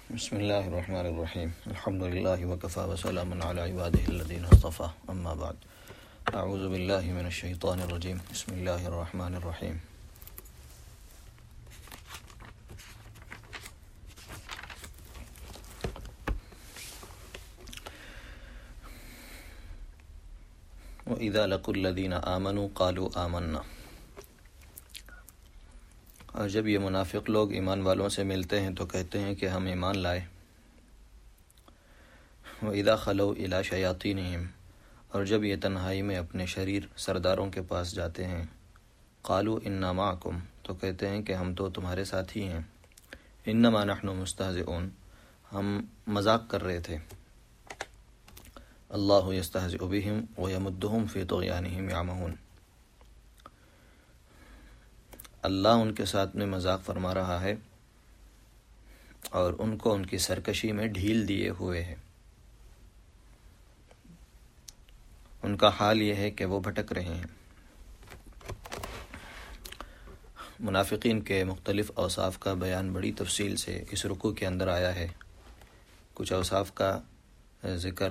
بسم اللہ الرحمن الرحیم الحمد للہ وکفی وسلام علی عبادہ الذین اصطفی اما بعد اعوذ باللہ من الشیطان الرجیم بسم اللہ الرحمن الرحیم وَإِذَا لَقُوا الَّذِينَ آمَنُوا قَالُوا آمَنَّا، اور جب یہ منافق لوگ ایمان والوں سے ملتے ہیں تو کہتے ہیں کہ ہم ایمان لائے۔ وَإِذَا خَلَوْا إِلَىٰ شَيَاطِينِهِمْ، اور جب یہ تنہائی میں اپنے شریر سرداروں کے پاس جاتے ہیں، قَالُوا إِنَّا مَعَكُمْ، تو کہتے ہیں کہ ہم تو تمہارے ساتھ ہی ہیں، إِنَّمَا نَحْنُ مُسْتَهْزِئُونَ، ہم مذاق کر رہے تھے۔ اللہ یستہزئ بہم ویمدہم فی طغیانہم یعمہون، اللہ ان کے ساتھ میں مذاق فرما رہا ہے اور ان کو ان کی سرکشی میں ڈھیل دیے ہوئے ہے۔ ان کا حال یہ ہے کہ وہ بھٹک رہے ہیں۔ منافقین کے مختلف اوصاف کا بیان بڑی تفصیل سے اس رکوع کے اندر آیا ہے۔ کچھ اوصاف کا ذکر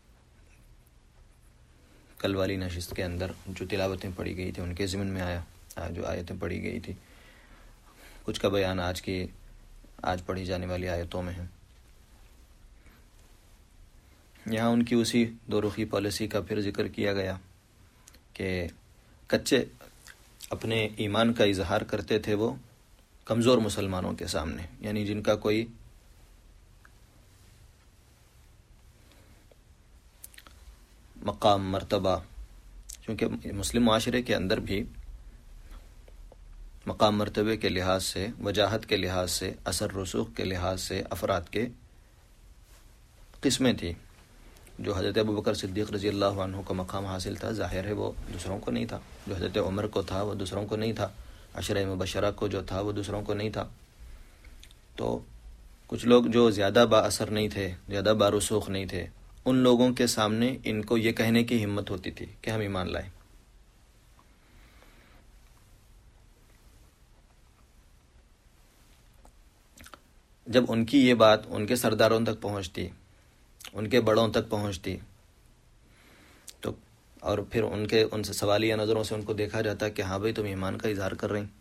کل والی نشست کے اندر جو تلاوتیں پڑھی گئی تھی ان کے ضمن میں آیا، جو آیتیں پڑھی گئی تھی۔ کچھ کا بیان آج پڑھی جانے والی آیتوں میں ہے۔ یہاں ان کی اسی دو رخی پالیسی کا پھر ذکر کیا گیا کہ کچے اپنے ایمان کا اظہار کرتے تھے وہ کمزور مسلمانوں کے سامنے، یعنی جن کا کوئی مقام مرتبہ، کیونکہ مسلم معاشرے کے اندر بھی مقام مرتبے کے لحاظ سے، وجاہت کے لحاظ سے، اثر رسوخ کے لحاظ سے افراد کے قسمیں تھیں۔ جو حضرت ابوبکر صدیق رضی اللہ عنہ کو مقام حاصل تھا، ظاہر ہے وہ دوسروں کو نہیں تھا۔ جو حضرت عمر کو تھا وہ دوسروں کو نہیں تھا۔ عشرہ مبشرہ کو جو تھا وہ دوسروں کو نہیں تھا۔ تو کچھ لوگ جو زیادہ با اثر نہیں تھے، زیادہ بارسوخ نہیں تھے، ان لوگوں کے سامنے ان کو یہ کہنے کی ہمت ہوتی تھی کہ ہم ایمان لائیں۔ جب ان کی یہ بات ان کے سرداروں تک پہنچتی، ان کے بڑوں تک پہنچتی، تو اور پھر ان سے سوالیہ نظروں سے ان کو دیکھا جاتا کہ ہاں بھائی تم ایمان کا اظہار کر رہے ہیں،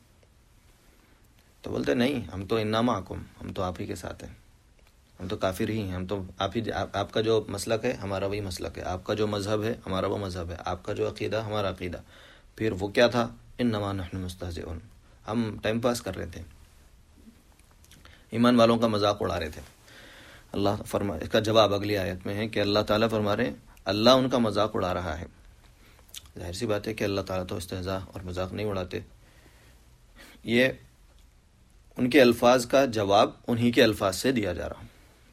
تو بولتے نہیں، ہم تو انا معکم، ہم تو آپ ہی کے ساتھ ہیں، ہم تو کافر ہی ہیں، ہم تو آپ کا جو مسلک ہے ہمارا وہی مسلک ہے، آپ کا جو مذہب ہے ہمارا وہ مذہب ہے، آپ کا جو عقیدہ ہمارا عقیدہ۔ پھر وہ کیا تھا؟ انما نحن مستہزئون، ہم ٹائم پاس کر رہے تھے، ایمان والوں کا مذاق اڑا رہے تھے۔ اللہ اس کا جواب اگلی آیت میں ہے کہ اللہ تعالیٰ فرما رہے ہیں اللہ ان کا مذاق اڑا رہا ہے۔ ظاہر سی بات ہے کہ اللہ تعالیٰ تو استہزاء اور مذاق نہیں اڑاتے۔ یہ ان کے الفاظ کا جواب انہی کے الفاظ سے دیا جا رہا۔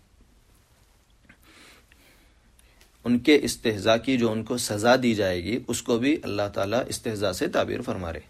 ان کے استہزاء کی جو ان کو سزا دی جائے گی اس کو بھی اللہ تعالیٰ استہزاء سے تعبیر فرما رہے۔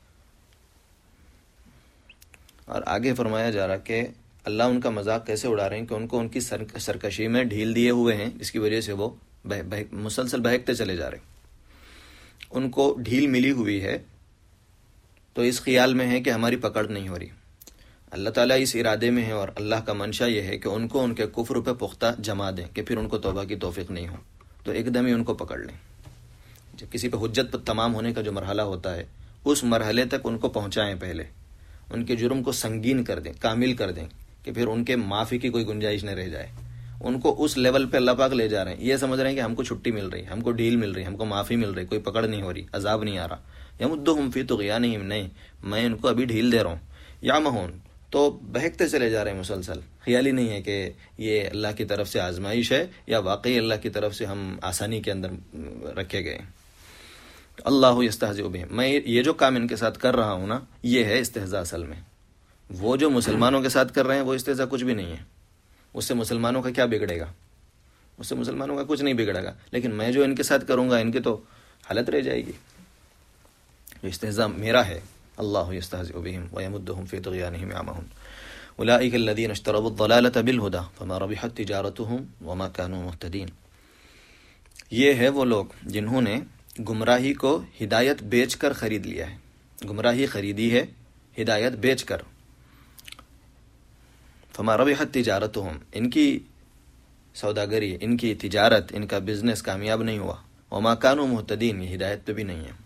اور آگے فرمایا جا رہا کہ اللہ ان کا مذاق کیسے اڑا رہے ہیں کہ ان کو ان کی سرکشی میں ڈھیل دیے ہوئے ہیں، جس کی وجہ سے وہ مسلسل بہکتے چلے جا رہے ہیں۔ ان کو ڈھیل ملی ہوئی ہے تو اس خیال میں ہے کہ ہماری پکڑ نہیں ہو رہی۔ اللہ تعالیٰ اس ارادے میں ہے اور اللہ کا منشا یہ ہے کہ ان کو ان کے کفر پہ پختہ جما دیں کہ پھر ان کو توبہ کی توفیق نہیں ہو، تو ایک دم ہی ان کو پکڑ لیں۔ جب کسی پہ حجت پر تمام ہونے کا جو مرحلہ ہوتا ہے اس مرحلے تک ان کو پہنچائیں، پہلے ان کے جرم کو سنگین کر دیں، کامل کر دیں کہ پھر ان کے معافی کی کوئی گنجائش نہ رہ جائے۔ ان کو اس لیول پہ اللہ پاک لے جا رہے ہیں، یہ سمجھ رہے ہیں کہ ہم کو چھٹی مل رہی، ہم کو ڈھیل مل رہی، ہم کو معافی مل رہی، کوئی پکڑ نہیں ہو رہی، عذاب نہیں آ رہا۔ یمدہم فی طغیانہم، نہیں، میں ان کو ابھی ڈھیل دے رہا ہوں۔ یعمہون، تو بہکتے چلے جا رہے ہیں مسلسل۔ خیال ہی نہیں ہے کہ یہ اللہ کی طرف سے آزمائش ہے یا واقعی اللہ کی طرف سے ہم آسانی کے اندر رکھے گئے۔ اللہ یستہزئ بہم، میں یہ جو کام ان کے ساتھ کر رہا ہوں نا، یہ ہے استہزاء اصل میں۔ وہ جو مسلمانوں کے ساتھ کر رہے ہیں وہ استہزاء کچھ بھی نہیں ہے، اس سے مسلمانوں کا کیا بگڑے گا؟ اس سے مسلمانوں کا کچھ نہیں بگڑے گا، لیکن میں جو ان کے ساتھ کروں گا ان کی تو حالت رہ جائے گی۔ جو استہزاء میرا ہے، اللہ یستہزئ بہم ویمدہم فی طغیانہم یعمہون، اولئک الذین اشتروا الضلالۃ بالہدی فما ربحت تجارتہم وما کانوا مہتدین۔ یہ ہے وہ لوگ جنہوں نے گمراہی کو ہدایت بیچ کر خرید لیا ہے، گمراہی خریدی ہے ہدایت بیچ کر۔ فما ربحت تجارتهم، ان کی سوداگری، ان کی تجارت، ان کا بزنس کامیاب نہیں ہوا. وما كانوا مهتدین، یہ ہدایت پہ بھی نہیں ہے.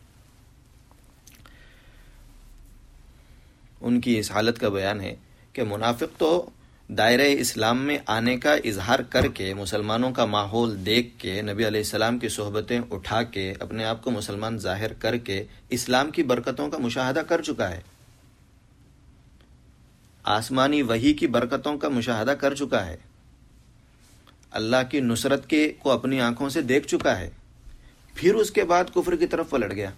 ان کی اس حالت کا بیان ہے کہ منافق تو دائرہ اسلام میں آنے کا اظہار کر کے، مسلمانوں کا ماحول دیکھ کے، نبی علیہ السلام کی صحبتیں اٹھا کے، اپنے آپ کو مسلمان ظاہر کر کے اسلام کی برکتوں کا مشاہدہ کر چکا ہے، آسمانی وحی کی برکتوں کا مشاہدہ کر چکا ہے، اللہ کی نصرت کے کو اپنی آنکھوں سے دیکھ چکا ہے، پھر اس کے بعد کفر کی طرف پلٹ گیا.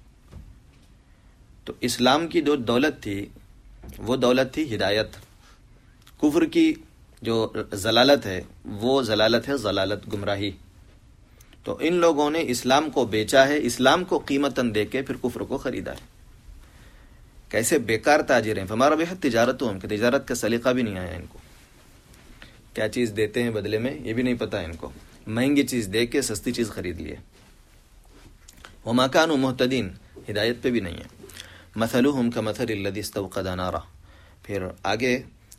تو اسلام کی جو دولت تھی وہ دولت تھی ہدایت. کفر کی جو ضلالت ہے وہ ضلالت ہے، ضلالت گمراہی. تو ان لوگوں نے اسلام کو بیچا ہے، اسلام کو قیمتاً دے کے پھر کفر کو خریدا ہے. کیسے بیکار تاجر ہیں. فما ربحت تجارتهم، کہ تجارت کا سلیقہ بھی نہیں آیا ان کو. کیا چیز دیتے ہیں بدلے میں یہ بھی نہیں پتا ان کو، مہنگی چیز دے کے سستی چیز خرید لیے. وما كانوا مهتدین، ہدایت پہ بھی نہیں ہے. مثلهم كمثل الذي استوقد نارا، پھر آگے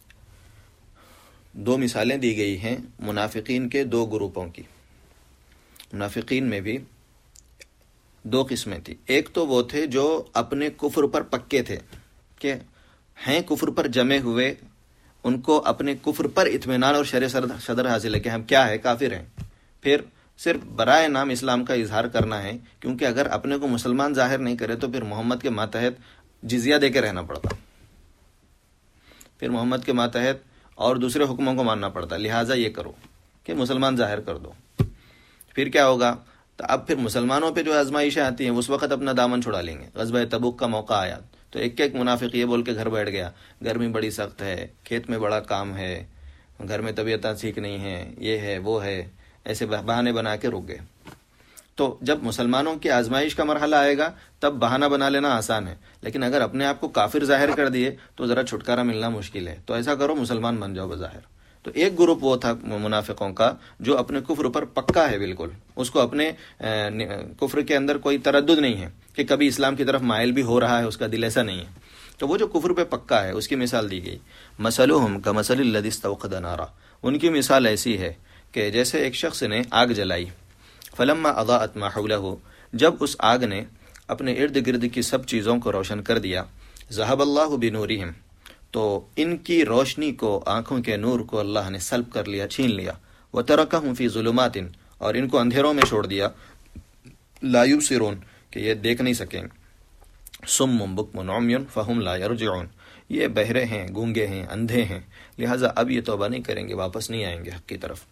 دو مثالیں دی گئی ہیں منافقین کے دو گروپوں کی. منافقین میں بھی دو قسمیں تھی. ایک تو وہ تھے جو اپنے کفر پر پکے تھے کہ ہیں کفر پر جمے ہوئے، ان کو اپنے کفر پر اطمینان اور شر صدر حاصل ہے کہ ہم کیا ہے، کافر ہیں. پھر صرف برائے نام اسلام کا اظہار کرنا ہے، کیونکہ اگر اپنے کو مسلمان ظاہر نہیں کرے تو پھر محمد کے ماتحت جزیہ دے کے رہنا پڑتا، پھر محمد کے ماتحت اور دوسرے حکموں کو ماننا پڑتا. لہٰذا یہ کرو کہ مسلمان ظاہر کر دو. پھر کیا ہوگا؟ تو اب پھر مسلمانوں پہ جو آزمائشیں آتی ہیں اس وقت اپنا دامن چھڑا لیں گے. غزوہ تبوک کا موقع آیا تو ایک ایک منافق یہ بول کے گھر بیٹھ گیا، گرمی بڑی سخت ہے، کھیت میں بڑا کام ہے، گھر میں طبیعتیں ٹھیک نہیں ہیں، یہ ہے وہ ہے، ایسے بہانے بنا کے رک گئے. تو جب مسلمانوں کی آزمائش کا مرحلہ آئے گا تب بہانہ بنا لینا آسان ہے، لیکن اگر اپنے آپ کو کافر ظاہر کر دیے تو ذرا چھٹکارا ملنا مشکل ہے. تو ایسا کرو مسلمان بن جاؤ بظاہر. تو ایک گروپ وہ تھا منافقوں کا جو اپنے کفر پر پکا ہے، بالکل اس کو اپنے کفر کے اندر کوئی تردد نہیں ہے کہ کبھی اسلام کی طرف مائل بھی ہو رہا ہے، اس کا دل ایسا نہیں ہے. تو وہ جو کفر پہ پکا ہے اس کی مثال دی گئی. مثلهم كمثل الذي استوقد نارا، ان کی مثال ایسی ہے کہ جیسے ایک شخص نے آگ جلائی. فلما اضاءت ما حوله، جب اس آگ نے اپنے ارد گرد کی سب چیزوں کو روشن کر دیا. ذهب اللہ بنورہم، تو ان کی روشنی کو، آنکھوں کے نور کو اللہ نے سلب کر لیا، چھین لیا. وترکہم فی ظلمات، اور ان کو اندھیروں میں چھوڑ دیا. لا یبصرون، کہ یہ دیکھ نہیں سکیں. صم بکم عمی فہم لا یرجعون، یہ بہرے ہیں، گونگے ہیں، اندھے ہیں، لہٰذا اب یہ توبہ نہیں کریں گے، واپس نہیں آئیں گے حق کی طرف.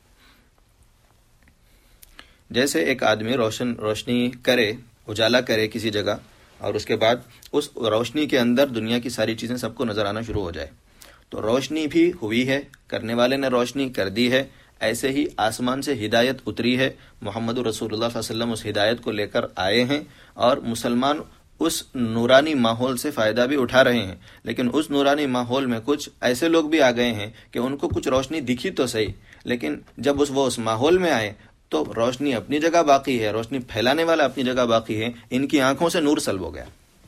جیسے ایک آدمی روشنی کرے، اجالا کرے کسی جگہ، اور اس کے بعد اس روشنی کے اندر دنیا کی ساری چیزیں سب کو نظر آنا شروع ہو جائے. تو روشنی بھی ہوئی ہے، کرنے والے نے روشنی کر دی ہے. ایسے ہی آسمان سے ہدایت اتری ہے، محمد رسول اللہ صلی اللہ علیہ وسلم اس ہدایت کو لے کر آئے ہیں، اور مسلمان اس نورانی ماحول سے فائدہ بھی اٹھا رہے ہیں. لیکن اس نورانی ماحول میں کچھ ایسے لوگ بھی آ گئے ہیں کہ ان کو کچھ روشنی دکھی تو صحیح، لیکن جب وہ اس ماحول میں آئے تو روشنی اپنی جگہ باقی ہے، روشنی پھیلانے والا اپنی جگہ باقی ہے، ان کی آنکھوں سے نور سلب ہو گیا.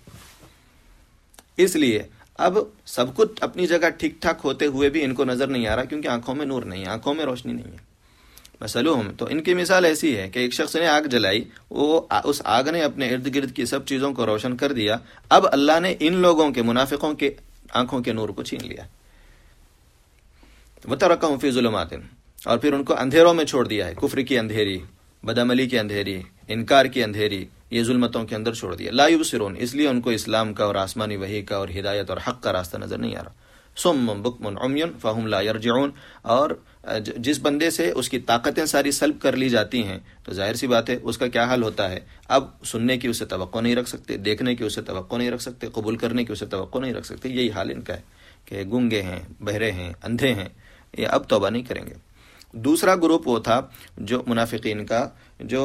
اس لیے اب سب کچھ اپنی جگہ ٹھیک ٹھاک ہوتے ہوئے بھی ان کو نظر نہیں آ رہا، کیونکہ آنکھوں میں نور نہیں ہے، آنکھوں میں روشنی نہیں ہے. مثلہم، تو ان کی مثال ایسی ہے کہ ایک شخص نے آگ جلائی، وہ اس آگ نے اپنے ارد گرد کی سب چیزوں کو روشن کر دیا. اب اللہ نے ان لوگوں کے، منافقوں کے آنکھوں کے نور کو چھین لیا. وترکہم فی ظلمات، اور پھر ان کو اندھیروں میں چھوڑ دیا ہے. کفر کی اندھیری، بدعملی کی اندھیری، انکار کی اندھیری، یہ ظلمتوں کے اندر چھوڑ دیا. لا یبصرون، اس لیے ان کو اسلام کا اور آسمانی وحی کا اور ہدایت اور حق کا راستہ نظر نہیں آ رہا. صم بکم عمی فہم لا یرجعون، اور جس بندے سے اس کی طاقتیں ساری سلب کر لی جاتی ہیں تو ظاہر سی بات ہے اس کا کیا حال ہوتا ہے. اب سننے کی اسے توقع نہیں رکھ سکتے، دیکھنے کی اسے توقع نہیں رکھ سکتے، قبول کرنے کی اسے توقع نہیں رکھ سکتے. یہی حال ان کا ہے کہ گونگے ہیں، بہرے ہیں، اندھے ہیں، یہ اب توبہ نہیں کریں گے. دوسرا گروپ وہ تھا جو منافقین کا جو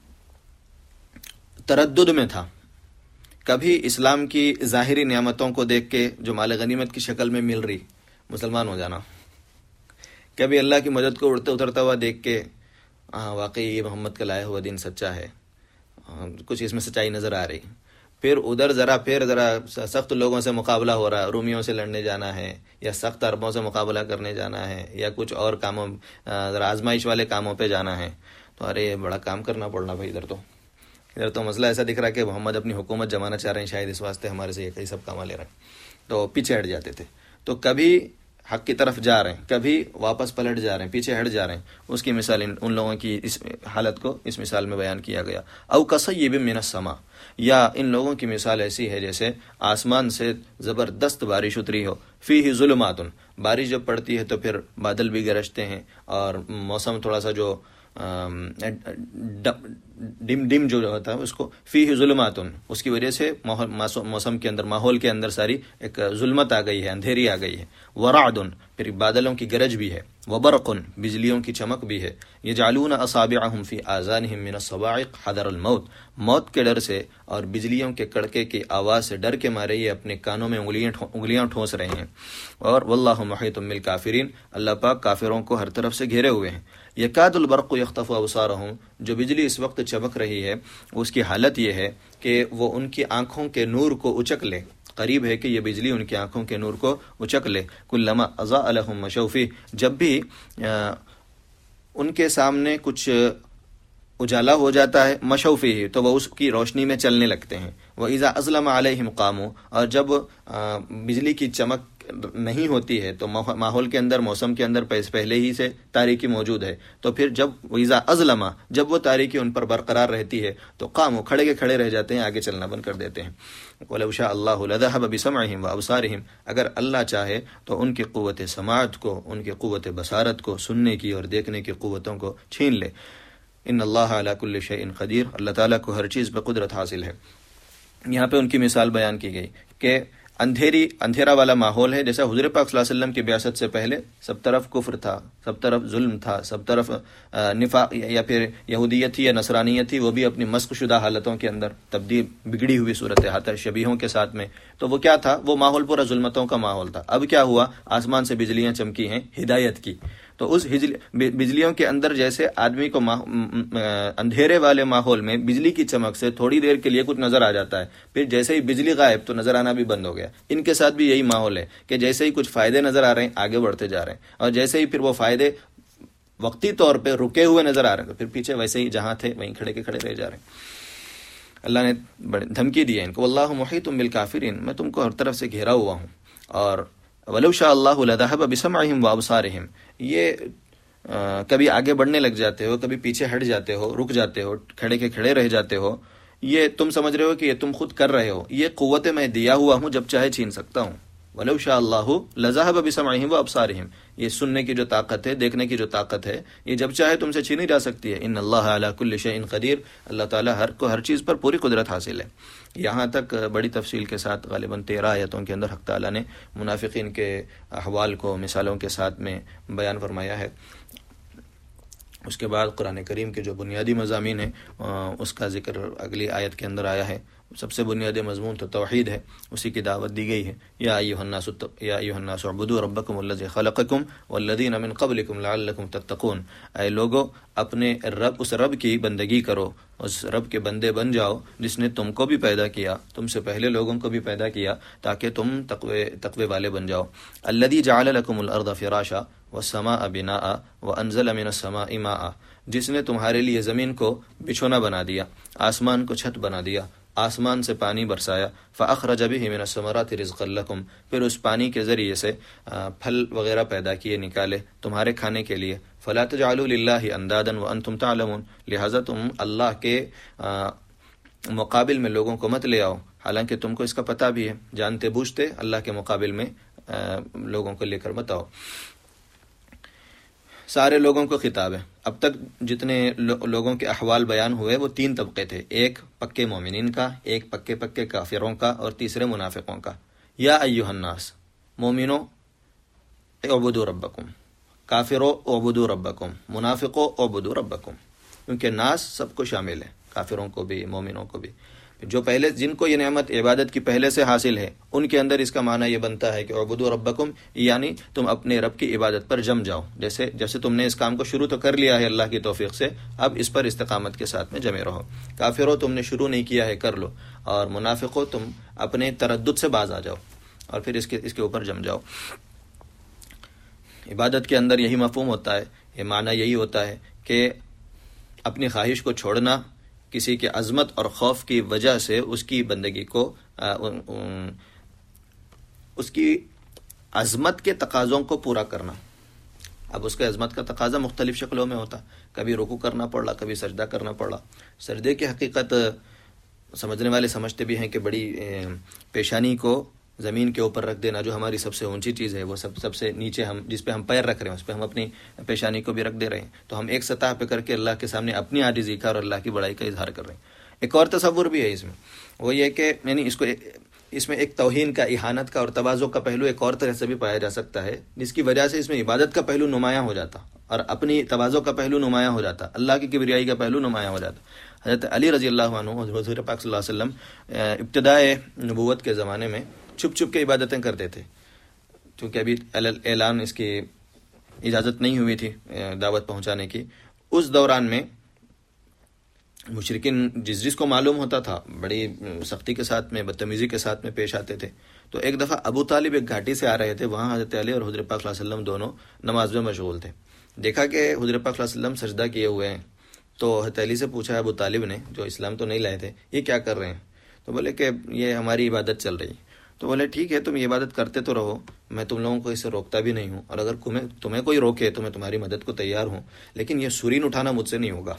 تردد میں تھا. کبھی اسلام کی ظاہری نعمتوں کو دیکھ کے جو مال غنیمت کی شکل میں مل رہی، مسلمان ہو جانا. کبھی اللہ کی مدد کو اڑتے اترتا ہوا دیکھ کے واقعی یہ محمد کا لایا ہوا دین سچا ہے، کچھ اس میں سچائی نظر آ رہی. پھر ادھر ذرا سخت لوگوں سے مقابلہ ہو رہا ہے، رومیوں سے لڑنے جانا ہے یا سخت عربوں سے مقابلہ کرنے جانا ہے یا کچھ اور کاموں، ذرا آزمائش والے کاموں پہ جانا ہے، تو ارے بڑا کام کرنا پڑنا بھائی. ادھر تو مسئلہ ایسا دکھ رہا ہے کہ محمد اپنی حکومت جمانا چاہ رہے ہیں، شاید اس واسطے ہمارے سے یہ سب کام لے رہے ہیں، تو پیچھے ہٹ جاتے تھے. تو کبھی حق کی طرف جا رہے ہیں، کبھی واپس پلٹ جا رہے ہیں، پیچھے ہٹ جا رہے ہیں. اس کی مثال ان لوگوں کی اس حالت کو اس مثال میں بیان کیا گیا. او کصیب من السماء، یا ان لوگوں کی مثال ایسی ہے جیسے آسمان سے زبردست بارش اتری ہو، فیہ ظلمات، بارش جب پڑتی ہے تو پھر بادل بھی گرجتے ہیں اور موسم تھوڑا سا جو ڈم جو ہوتا ہے اس کو فیہ ظلمات، اس کی وجہ سے موسم کے اندر، ماحول کے اندر ساری ایک ظلمت آ گئی ہے، اندھیری آ گئی ہے. ورعد، پھر بادلوں کی گرج بھی ہے. وبرق، بجلیوں کی چمک بھی ہے. یجعلون اصابعهم فی آذانهم من الصواعق حذر الموت، موت کے ڈر سے اور بجلیوں کے کڑکے کی آواز سے ڈر کے مارے یہ اپنے کانوں میں انگلیاں ٹھونس رہے ہیں. اور واللہ محیط بالکافرین، اللہ پاک کافروں کو ہر طرف سے گھیرے ہوئے ہیں. یکاد البرق یخطف ابصارهم، جو بجلی اس وقت چمک رہی ہے اس کی حالت یہ ہے کہ وہ ان کی آنکھوں کے نور کو اچک لے. قریب ہے کہ یہ بجلی ان کی آنکھوں کے نور کو اچک لے. کلما اضاء لهم مشوا فیہ، جب بھی ان کے سامنے کچھ اجالا ہو جاتا ہے، مشوا فیہ، تو وہ اس کی روشنی میں چلنے لگتے ہیں. وَإِذَا أَظْلَمَ عَلَيْهِمْ قَامُوا، اور جب بجلی کی چمک نہیں ہوتی ہے تو ماحول کے اندر، موسم کے اندر پہلے ہی سے تاریکی موجود ہے، تو پھر جب وَإِذَا أَظْلَمَ، جب وہ تاریکی ان پر برقرار رہتی ہے تو قاموا، کھڑے کے کھڑے رہ جاتے ہیں، آگے چلنا بند کر دیتے ہیں. وَلَوْ شَاءَ اللَّهُ لَذَهَبَ بِسَمْعِهِمْ وَأَبْصَارِهِمْ، اگر اللہ چاہے تو ان کی قوت سماعت کو، ان کی قوت بصارت کو، سننے کی اور دیکھنے کی قوتوں کو چھین لے. ان اللہ علی کل شیء قدیر، اللہ تعالیٰ کو ہر چیز پہ قدرت حاصل ہے. یہاں پہ ان کی مثال بیان کی گئی کہ اندھیرا والا ماحول ہے، جیسا حضور پاک صلی اللہ علیہ وسلم کی بعثت سے پہلے سب طرف کفر تھا، سب طرف ظلم تھا، سب طرف نفاق یا پھر یہودیت تھی یا نصرانیت تھی، وہ بھی اپنی مسخ شدہ حالتوں کے اندر تبدیل، بگڑی ہوئی صورتحال شبیہوں کے ساتھ میں. تو وہ کیا تھا؟ وہ ماحول پورا ظلمتوں کا ماحول تھا. اب کیا ہوا؟ آسمان سے بجلیاں چمکی ہیں ہدایت کی. تو اس بجلیوں کے اندر جیسے آدمی کو اندھیرے والے ماحول میں بجلی کی چمک سے تھوڑی دیر کے لیے کچھ نظر آ جاتا ہے، پھر جیسے ہی بجلی غائب تو نظر آنا بھی بند ہو گیا. ان کے ساتھ بھی یہی ماحول ہے کہ جیسے ہی کچھ فائدے نظر آ رہے ہیں آگے بڑھتے جا رہے ہیں، اور جیسے ہی پھر وہ فائدے وقتی طور پہ رکے ہوئے نظر آ رہے ہیں تو پھر پیچھے ویسے ہی جہاں تھے وہیں کھڑے کے کھڑے رہ جا رہے ہیں. اللہ نے بڑی دھمکی دی ہے ان کو، واللہ محیط بالکافرین، میں تم کو ہر طرف سے گھیرا ہوا ہوں. اور ولو شاء اللہ لذهب بسمعهم وابصارهم، یہ کبھی آگے بڑھنے لگ جاتے ہو، کبھی پیچھے ہٹ جاتے ہو، رک جاتے ہو، کھڑے کے کھڑے رہ جاتے ہو. یہ تم سمجھ رہے ہو کہ یہ تم خود کر رہے ہو، یہ قوت میں دیا ہوا ہوں، جب چاہے چھین سکتا ہوں. وَلَوْ شَاءَ اللَّهُ لَذَهَبَ بِسَمْعِهِمْ وَأَبْصَارِهِمْ، یہ سننے کی جو طاقت ہے، دیکھنے کی جو طاقت ہے، یہ جب چاہے تم سے چھینی جا سکتی ہے. ان اللہ علی کل شیء قدیر، اللہ تعالیٰ ہر چیز پر پوری قدرت حاصل ہے. یہاں تک بڑی تفصیل کے ساتھ غالباً 13 آیتوں کے اندر حق تعالیٰ نے منافقین کے احوال کو مثالوں کے ساتھ میں بیان فرمایا ہے. اس کے بعد قرآن کریم کے جو بنیادی مضامین ہیں اس کا ذکر اگلی آیت کے اندر آیا ہے. سب سے بنیادی مضمون تو توحید ہے، اسی کی دعوت دی گئی ہے. یا ایھا الناس اعبدوا ربکم الذی خلقکم والذین من قبلکم لعلکم تتقون، اے لوگو اپنے رب، اس رب کی بندگی کرو، اس رب کے بندے بن جاؤ جس نے تم کو بھی پیدا کیا، تم سے پہلے لوگوں کو بھی پیدا کیا، تاکہ تم تقوی والے بن جاؤ. الذی جعل لکم الارض فراشا والسماء بناء وانزل من السماء ماء، جس نے تمہارے لیے زمین کو بچھونا بنا دیا، آسمان کو چھت بنا دیا، آسمان سے پانی برسایا. فاخرج به من الثمرات رزقا لکم، پھر اس پانی کے ذریعے سے پھل وغیرہ پیدا کیے، نکالے تمہارے کھانے کے لیے. فلا تجعلوا للہ اندادا وانتم تعلمون، لہذا تم اللہ کے مقابل میں لوگوں کو مت لے آؤ، حالانکہ تم کو اس کا پتہ بھی ہے، جانتے بوجھتے اللہ کے مقابل میں لوگوں کو لے کر مت آؤ. سارے لوگوں کو خطاب ہے. اب تک جتنے لوگوں کے احوال بیان ہوئے وہ 3 طبقے تھے، ایک پکے مومنین کا، ایک پکے کافروں کا، اور تیسرے منافقوں کا. یا ایھا الناس، مومنوں اعبدوا ربکم، کافروں اعبدوا ربکم، منافقوں اعبدوا ربکم، کیونکہ ناس سب کو شامل ہے، کافروں کو بھی مومنوں کو بھی. جو پہلے جن کو یہ نعمت عبادت کی پہلے سے حاصل ہے ان کے اندر اس کا معنی یہ بنتا ہے کہ اعبدوا ربکم، یعنی تم اپنے رب کی عبادت پر جم جاؤ. جیسے تم نے اس کام کو شروع تو کر لیا ہے اللہ کی توفیق سے، اب اس پر استقامت کے ساتھ میں جمے رہو. کافروں تم نے شروع نہیں کیا ہے، کر لو. اور منافقوں تم اپنے تردد سے باز آ جاؤ اور پھر اس کے اوپر جم جاؤ. عبادت کے اندر یہی مفہوم ہوتا ہے، یہ معنی یہی ہوتا ہے کہ اپنی خواہش کو چھوڑنا، کسی کے عظمت اور خوف کی وجہ سے اس کی بندگی کو اس کی عظمت کے تقاضوں کو پورا کرنا. اب اس کے عظمت کا تقاضا مختلف شکلوں میں ہوتا، کبھی رکوع کرنا پڑا، کبھی سجدہ کرنا پڑا. سجدے کی حقیقت سمجھنے والے سمجھتے بھی ہیں کہ بڑی پیشانی کو زمین کے اوپر رکھ دینا، جو ہماری سب سے اونچی چیز ہے، وہ سب سے نیچے ہم جس پہ ہم پیر رکھ رہے ہیں اس پہ ہم اپنی پیشانی کو بھی رکھ دے رہے ہیں. تو ہم ایک سطح پہ کر کے اللہ کے سامنے اپنی عاجزی کا اور اللہ کی بڑائی کا اظہار کر رہے ہیں. ایک اور تصور بھی ہے اس میں، وہ یہ کہ یعنی اس میں ایک توہین کا، اہانت کا اور تواضع کا پہلو ایک اور طرح سے بھی پایا جا سکتا ہے، جس کی وجہ سے اس میں عبادت کا پہلو نمایاں ہو جاتا اور اپنی تواضع کا پہلو نمایاں ہو جاتا، اللہ کی کبریائی کا پہلو نمایاں ہو جاتا. حضرت علی رضی اللہ عنہ، حضور پاک صلی اللہ علیہ وسلم ابتدائے نبوت کے زمانے میں چھپ چھپ کے عبادتیں کرتے تھے، چونکہ ابھی اعلان اس کی اجازت نہیں ہوئی تھی دعوت پہنچانے کی. اس دوران میں مشرکین جس کو معلوم ہوتا تھا بڑی سختی کے ساتھ میں، بدتمیزی کے ساتھ میں پیش آتے تھے. تو ایک دفعہ ابو طالب ایک گھاٹی سے آ رہے تھے، وہاں حضرت علی اور حضور پاک صلی اللہ علیہ وسلم دونوں نماز میں مشغول تھے. دیکھا کہ حضور پاک صلی اللہ علیہ وسلم سجدہ کیے ہوئے ہیں، تو حضرت علی سے پوچھا ابو طالب نے، جو اسلام تو نہیں لائے تھے، یہ کیا کر رہے ہیں؟ تو بولے کہ یہ ہماری عبادت چل رہی. تو بولے ٹھیک ہے، تم یہ عبادت کرتے تو رہو، میں تم لوگوں کو اس سے روکتا بھی نہیں ہوں، اور اگر تمہیں کوئی روکے تو میں تمہاری مدد کو تیار ہوں، لیکن یہ سورین اٹھانا مجھ سے نہیں ہوگا.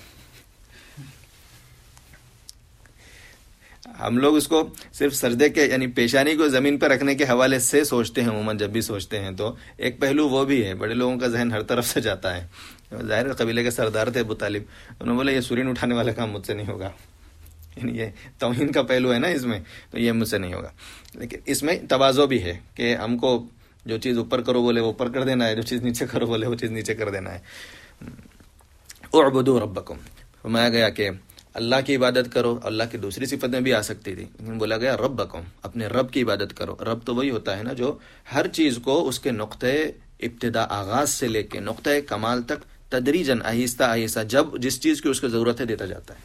ہم لوگ اس کو صرف سجدے کے یعنی پیشانی کو زمین پہ رکھنے کے حوالے سے سوچتے ہیں، عموماً جب بھی سوچتے ہیں تو ایک پہلو وہ بھی ہے. بڑے لوگوں کا ذہن ہر طرف سے جاتا ہے. ظاہر قبیلے کے سردار تھے ابو طالب، انہوں نے بولا یہ سورین اٹھانے والا کام مجھ سے نہیں ہوگا، یعنی یہ توہین کا پہلو ہے نا اس میں، تو یہ مجھ سے نہیں ہوگا. لیکن اس میں تواضع بھی ہے کہ ہم کو جو چیز اوپر کرو بولے وہ اوپر کر دینا ہے، جو چیز نیچے کرو بولے وہ چیز نیچے کر دینا ہے. اعبدوا ربکم، فرمایا گیا کہ اللہ کی عبادت کرو. اللہ کی دوسری صفتیں بھی آ سکتی تھی، لیکن بولا گیا ربکم، اپنے رب کی عبادت کرو. رب تو وہی ہوتا ہے نا جو ہر چیز کو اس کے نقطۂ ابتدا، آغاز سے لے کے نقطۂ کمال تک تدریجاً، آہستہ آہستہ، جب جس چیز کی اس کو ضرورت ہے دیتا جاتا ہے.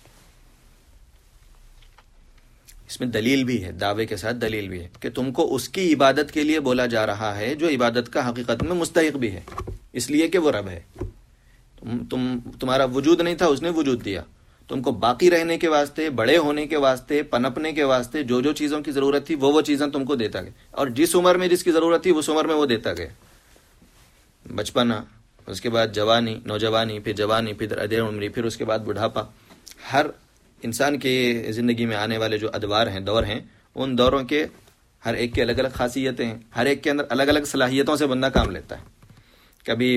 اس میں دلیل بھی ہے، دعوے کے ساتھ دلیل بھی ہے کہ تم کو اس کی عبادت کے لیے بولا جا رہا ہے جو عبادت کا حقیقت میں مستحق بھی ہے، اس لیے کہ وہ رب ہے. تمہارا وجود نہیں تھا، اس نے وجود دیا. تم کو باقی رہنے کے واسطے، بڑے ہونے کے واسطے، پنپنے کے واسطے جو چیزوں کی ضرورت تھی وہ چیزیں تم کو دیتا گیا، اور جس عمر میں جس کی ضرورت تھی اس عمر میں وہ دیتا گیا. بچپنا، اس کے بعد جوانی، نوجوانی، پھر جوانی، پھر ادھیڑ عمری، پھر اس کے بعد بڑھاپا. ہر انسان کی زندگی میں آنے والے جو ادوار ہیں، دور ہیں، ان دوروں کے ہر ایک کی الگ الگ خاصیتیں ہیں، ہر ایک کے اندر الگ الگ صلاحیتوں سے بندہ کام لیتا ہے. کبھی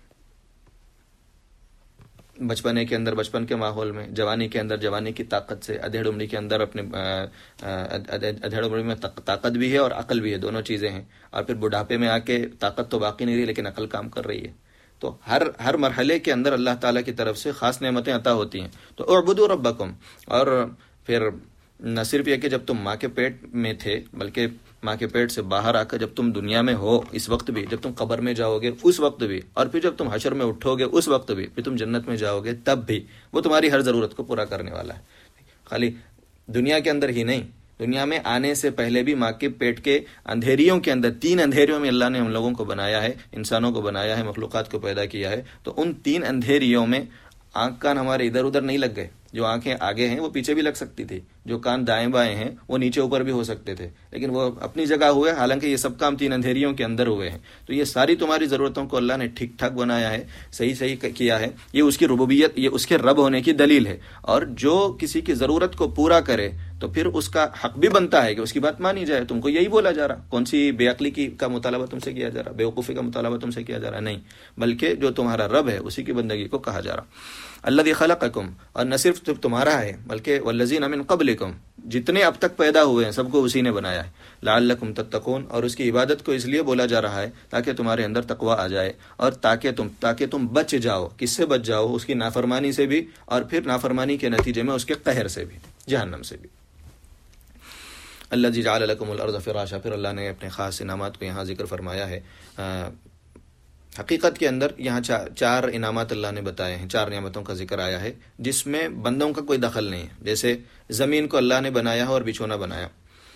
بچپنے کے اندر بچپن کے ماحول میں، جوانی کے اندر جوانی کی طاقت سے، ادھیڑ عمری کے اندر اپنے ادھیڑ عمری میں طاقت بھی ہے اور عقل بھی ہے، دونوں چیزیں ہیں. اور پھر بڑھاپے میں آ کے طاقت تو باقی نہیں رہی لیکن عقل کام کر رہی ہے. تو ہر مرحلے کے اندر اللہ تعالیٰ کی طرف سے خاص نعمتیں عطا ہوتی ہیں. تو اعبدوا ربکم، اور پھر نہ صرف یہ کہ جب تم ماں کے پیٹ میں تھے، بلکہ ماں کے پیٹ سے باہر آ کر جب تم دنیا میں ہو اس وقت بھی، جب تم قبر میں جاؤ گے اس وقت بھی، اور پھر جب تم حشر میں اٹھو گے اس وقت بھی، پھر تم جنت میں جاؤ گے تب بھی، وہ تمہاری ہر ضرورت کو پورا کرنے والا ہے. خالی دنیا کے اندر ہی نہیں، دنیا میں آنے سے پہلے بھی ماں کے پیٹ کے اندھیریوں کے اندر، 3 اندھیریوں میں اللہ نے ہم لوگوں کو بنایا ہے، انسانوں کو بنایا ہے، مخلوقات کو پیدا کیا ہے. تو ان 3 اندھیریوں میں آنکھ کان ہمارے ادھر ادھر نہیں لگ گئے. جو آنکھیں آگے ہیں وہ پیچھے بھی لگ سکتی تھی، جو کان دائیں بائیں ہیں وہ نیچے اوپر بھی ہو سکتے تھے، لیکن وہ اپنی جگہ ہوئے، حالانکہ یہ سب کام 3 اندھیریوں کے اندر ہوئے ہیں. تو یہ ساری تمہاری ضرورتوں کو اللہ نے ٹھیک ٹھاک بنایا ہے، صحیح کیا ہے. یہ اس کی ربوبیت، یہ اس کے رب ہونے کی دلیل ہے. اور جو کسی کی ضرورت کو پورا کرے تو پھر اس کا حق بھی بنتا ہے کہ اس کی بات مانی جائے. تم کو یہی بولا جا رہا، کون سی بے عقلی کا مطالبہ تم سے کیا جا رہا، بے وقوفی کا مطالبہ تم سے کیا جا رہا نہیں، بلکہ جو تمہارا رب ہے اسی کی بندگی کو کہا جا رہا. الذی خلقکم، اور نہ صرف تمہارا ہے بلکہ والذین من قبلکم، جتنے اب تک پیدا ہوئے ہیں سب کو اسی نے بنایا ہے. لعلکم تتقون، اور اس کی عبادت کو اس لیے بولا جا رہا ہے تاکہ تمہارے اندر تقوی آ جائے، اور تاکہ تم بچ جاؤ. کس سے بچ جاؤ؟ اس کی نافرمانی سے بھی، اور پھر نافرمانی کے نتیجے میں اس کے قہر سے بھی، جہنم سے بھی. الذی جعل لکم الارض فراشا، پھر اللہ نے اپنے خاص انعامات کو یہاں ذکر فرمایا ہے۔ حقیقت کے اندر یہاں چار انعامات اللہ نے بتائے ہیں، چار نعمتوں کا ذکر آیا ہے جس میں بندوں کا کوئی دخل نہیں ہے۔ جیسے زمین کو اللہ نے بنایا ہے اور بچھونا بنایا،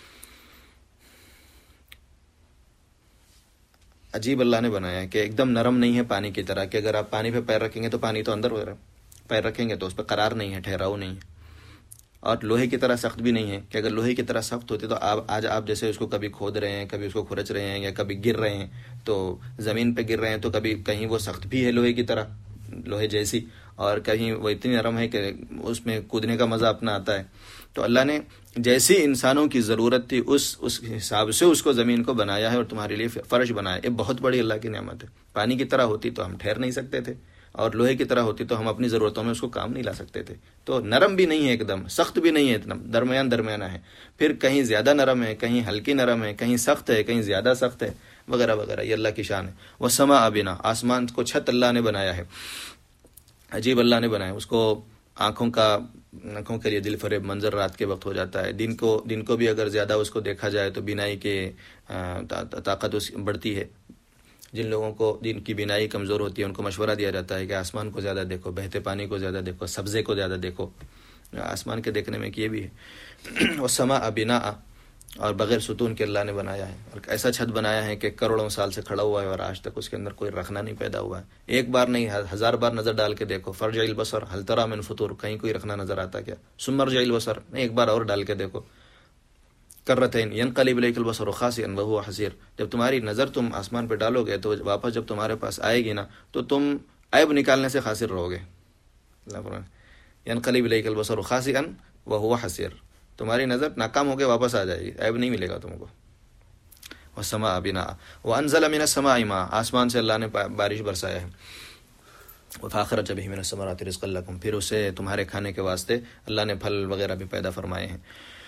عجیب اللہ نے بنایا ہے کہ ایک دم نرم نہیں ہے پانی کی طرح، کہ اگر آپ پانی پہ پیر رکھیں گے تو پانی تو اندر ہو رہا ہے، پیر رکھیں گے تو اس پہ قرار نہیں ہے، ٹھہراؤ نہیں ہے۔ اور لوہے کی طرح سخت بھی نہیں ہے کہ اگر لوہے کی طرح سخت ہوتی تو آج آپ جیسے اس کو کبھی کھود رہے ہیں، کبھی اس کو کھرچ رہے ہیں، یا کبھی گر رہے ہیں تو زمین پہ گر رہے ہیں تو کبھی کہیں وہ سخت بھی ہے لوہے کی طرح، لوہے جیسی، اور کہیں وہ اتنی نرم ہے کہ اس میں کودنے کا مزہ اپنا آتا ہے۔ تو اللہ نے جیسی انسانوں کی ضرورت تھی اس حساب سے اس کو زمین کو بنایا ہے اور تمہارے لیے فرش بنایا ہے۔ یہ بہت بڑی اللہ کی نعمت ہے۔ پانی کی طرح ہوتی تو ہم ٹھہر نہیں سکتے تھے، اور لوہے کی طرح ہوتی تو ہم اپنی ضرورتوں میں اس کو کام نہیں لا سکتے تھے۔ تو نرم بھی نہیں ہے ایک دم، سخت بھی نہیں ہے، اتنا درمیانہ ہے، پھر کہیں زیادہ نرم ہے، کہیں ہلکی نرم ہے، کہیں سخت ہے، کہیں زیادہ سخت ہے، وغیرہ وغیرہ۔ یہ اللہ کی شان ہے۔ وَالسَّمَاءَ بِنَا، آسمان کو چھت اللہ نے بنایا ہے، عجیب اللہ نے بنایا اس کو۔ آنکھوں کے لیے دل فریب منظر رات کے وقت ہو جاتا ہے۔ دن کو بھی اگر زیادہ اس کو دیکھا جائے تو بینائی کے طاقت بڑھتی ہے۔ جن لوگوں کو دن کی بینائی کمزور ہوتی ہے ان کو مشورہ دیا جاتا ہے کہ آسمان کو زیادہ دیکھو، بہتے پانی کو زیادہ دیکھو، سبزے کو زیادہ دیکھو۔ آسمان کے دیکھنے میں یہ بھی ہے۔ وَالسَّمَاءَ بِنَاءً، اور بغیر ستون کے اللہ نے بنایا ہے، اور ایسا چھت بنایا ہے کہ کروڑوں سال سے کھڑا ہوا ہے اور آج تک اس کے اندر کوئی رخنا نہیں پیدا ہوا ہے۔ ایک بار نہیں، 1000 بار نظر ڈال کے دیکھو۔ فَارْجِعِ الْبَصَرَ هَلْ تَرَىٰ مِنْ فُطُورٍ، کہیں کوئی رخنا نظر آتا کیا؟ ثُمَّ ارْجِعِ الْبَصَرَ، ایک بار اور ڈال کے دیکھو۔ کرتین ينقلب الیک البصر خاسئا وهو حسیر، جب تمہاری نظر تم آسمان پہ ڈالو گے تو واپس جب تمہارے پاس آئے گی نا تو تم عیب نکالنے سے خاسر رہو گے۔ اللہ فرماتا ہے ينقلب الیک البصر خاسئا وهو حسیر، تمہاری نظر ناکام ہو کے واپس آ جائے گی، عیب نہیں ملے گا تم کو۔ والسماء بناء وانزل من السماء ماء، آسمان سے اللہ نے بارش برسایا ہے۔ وَفَأَخْرَجَ بِهِ مِنَ الثَّمَرَاتِ رِزْقًا لَكُمْ، پھر اسے تمہارے کھانے کے واسطے اللہ نے پھل وغیرہ بھی پیدا فرمائے ہیں۔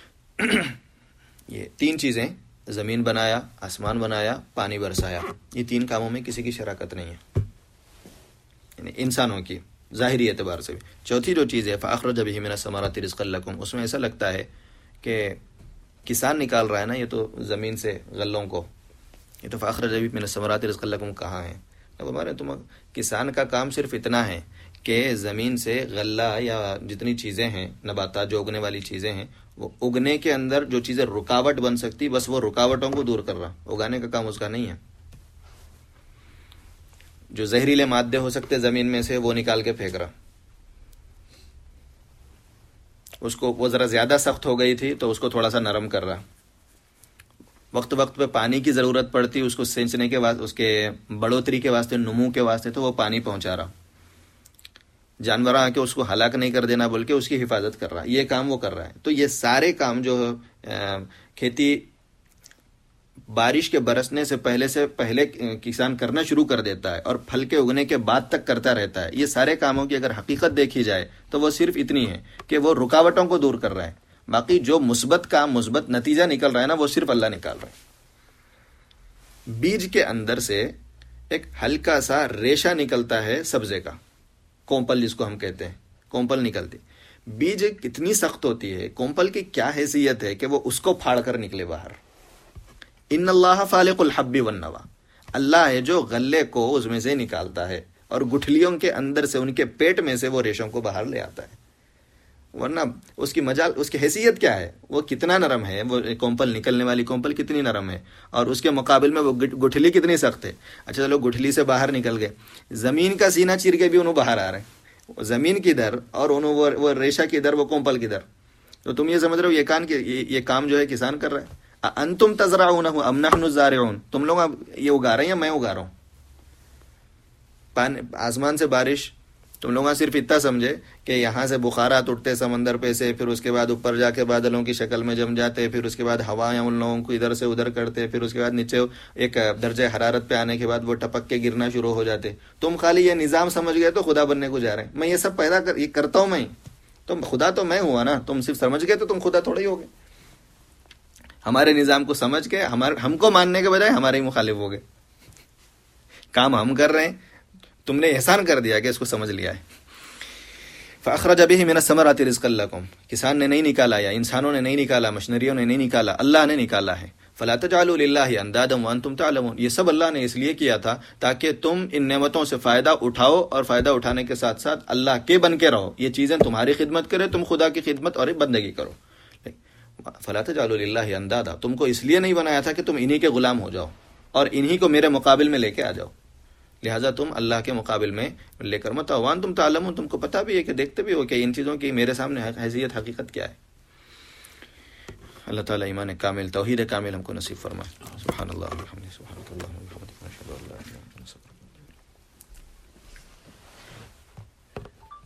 یہ تین چیزیں، زمین بنایا، آسمان بنایا، پانی برسایا، یہ تین کاموں میں کسی کی شراکت نہیں ہے، یعنی انسانوں کی ظاہری اعتبار سے بھی۔ چوتھی جو چیز ہے فَأَخْرَجَ بِهِ مِنَ الثَّمَرَاتِ رِزْقًا لَكُمْ، اس میں ایسا لگتا ہے کہ کسان نکال رہا ہے نا یہ تو زمین سے غلوں کو، یہ تو فَأَخْرَجَ بِهِ مِنَ الثَّمَرَاتِ رِزْقًا لَكُمْ کہاں ہے؟ اب ہمارے کسان کا کام صرف اتنا ہے کہ زمین سے غلہ یا جتنی چیزیں ہیں، نباتات جو اگنے والی چیزیں ہیں، وہ اگنے کے اندر جو چیزیں رکاوٹ بن سکتی بس وہ رکاوٹوں کو دور کر رہا، اگانے کا کام اس کا نہیں ہے۔ جو زہریلے مادے ہو سکتے زمین میں سے وہ نکال کے پھینک رہا، اس کو وہ ذرا زیادہ سخت ہو گئی تھی تو اس کو تھوڑا سا نرم کر رہا، وقت پہ پانی کی ضرورت پڑتی اس کو سینچنے کے واسطے، اس کے بڑھوتری کے واسطے، نمو کے واسطے، تو وہ پانی پہنچا رہا، جانور آ کے اس کو ہلاک نہیں کر دینا بلکہ اس کی حفاظت کر رہا، یہ کام وہ کر رہا ہے۔ تو یہ سارے کام جو کھیتی بارش کے برسنے سے پہلے کسان کرنا شروع کر دیتا ہے اور پھل کے اگنے کے بعد تک کرتا رہتا ہے، یہ سارے کاموں کی اگر حقیقت دیکھی جائے تو وہ صرف اتنی ہے کہ وہ رکاوٹوں کو دور کر رہا ہے، باقی جو مثبت کام، مثبت نتیجہ نکل رہا ہے نا وہ صرف اللہ نکال رہا ہے۔ بیج کے اندر سے ایک ہلکا سا ریشہ نکلتا ہے سبزے کا، کومپل جس کو ہم کہتے ہیں، کومپل نکلتی، بیج کتنی سخت ہوتی ہے، کومپل کی کیا حیثیت ہے کہ وہ اس کو پھاڑ کر نکلے باہر۔ ان اللہ فالق الحب والنوى، اللہ ہے جو غلے کو اس میں سے نکالتا ہے اور گٹھلیوں کے اندر سے، ان کے پیٹ میں سے وہ ریشوں کو باہر لے آتا ہے، ورنہ اس کی مجال، اس کی حیثیت کیا ہے، وہ کتنا نرم ہے، وہ کومپل نکلنے والی کومپل کتنی نرم ہے، اور اس کے مقابل میں وہ گٹھلی کتنی سخت ہے۔ اچھا چلو گٹھلی سے باہر نکل گئے، زمین کا سینہ چیر کے بھی انہوں باہر آ رہے ہیں، زمین کی در اور انہوں وہ ریشہ کی در، وہ کومپل کی در۔ تو تم یہ سمجھ رہے ہو یہ کام جو ہے کسان کر رہا ہے۔ انتم تزرعونہ ام نحن الزارعون، تم لوگ یہ اگا رہے ہیں یا میں اگا رہا ہوں؟ آسمان سے بارش، تم لوگ صرف اتنا سمجھے کہ یہاں سے بخارات اٹھتے سمندر پہ سے، پھر اس کے بعد اوپر جا کے بادلوں کی شکل میں جم جاتے، پھر اس کے بعد ہوائیں ان لوگوں کو ادھر سے ادھر کرتے، پھر اس کے بعد نیچے ایک درجہ حرارت پہ آنے کے بعد وہ ٹپک کے گرنا شروع ہو جاتے۔ تم خالی یہ نظام سمجھ گئے تو خدا بننے کو جا رہے ہیں۔ میں یہ سب یہ کرتا ہوں میں، تم خدا تو میں ہوا نا، تم صرف سمجھ گئے تو تم خدا تھوڑا ہی ہو گئے۔ ہمارے نظام کو سمجھ کے ہم کو ماننے کے بجائے ہمارے ہی مخالف ہو گئے۔ کام ہم کر رہے ہیں، تم نے احسان کر دیا کہ اس کو سمجھ لیا ہے۔ فاخرج به من الثمرات رزقا لكم، کسان نے نہیں نکالا یا انسانوں نے نہیں نکالا، مشینریوں نے نہیں نکالا، اللہ نے نکالا ہے. فلا تجعلوا للہ اندادا وانتم تعلمون، یہ سب اللہ نے اس لیے کیا تھا تاکہ تم ان نعمتوں سے فائدہ اٹھاؤ اور فائدہ اٹھانے کے ساتھ ساتھ اللہ کے بن کے رہو. یہ چیزیں تمہاری خدمت کرے، تم خدا کی خدمت اور بندگی کرو. فلا تجعلوا للہ اندادا، تم کو اس لیے نہیں بنایا تھا کہ تم انہی کے غلام ہو جاؤ اور انہی کو میرے مقابل میں لے کے آ جاؤ، لہٰذا تم اللہ کے مقابل میں لے کر مت آؤ. وانتم تعلمون، تم کو پتہ بھی ہے کہ دیکھتے بھی ہو کہ ان چیزوں کی میرے سامنے حیثیت حقیقت کیا ہے. اللہ تعالیٰ ایمان کامل، توحید کامل ہم کو نصیب فرمائے. سبحان اللہ والحمد للہ، سبحانک اللہم وبحمدک.